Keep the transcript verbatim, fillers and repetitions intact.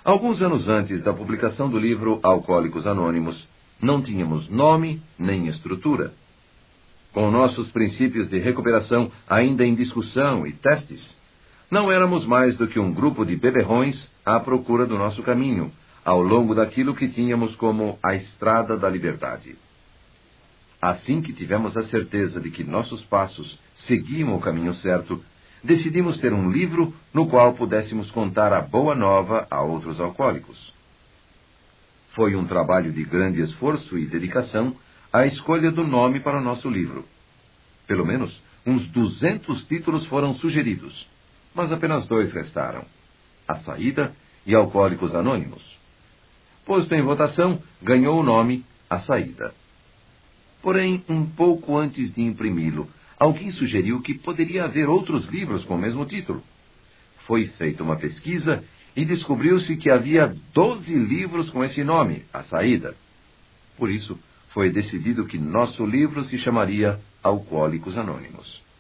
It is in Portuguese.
Alguns anos antes da publicação do livro Alcoólicos Anônimos, não tínhamos nome nem estrutura. Com nossos princípios de recuperação ainda em discussão e testes, não éramos mais do que um grupo de beberrões à procura do nosso caminho, ao longo daquilo que tínhamos como a estrada da liberdade. Assim que tivemos a certeza de que nossos passos seguiam o caminho certo, decidimos ter um livro no qual pudéssemos contar a boa nova a outros alcoólicos. Foi um trabalho de grande esforço e dedicação a escolha do nome para o nosso livro. Pelo menos uns duzentos títulos foram sugeridos, mas apenas dois restaram: A Saída e Alcoólicos Anônimos. Posto em votação, ganhou o nome A Saída. Porém, um pouco antes de imprimi-lo, alguém sugeriu que poderia haver outros livros com o mesmo título. Foi feita uma pesquisa e descobriu-se que havia doze livros com esse nome, A Saída. Por isso, foi decidido que nosso livro se chamaria Alcoólicos Anônimos.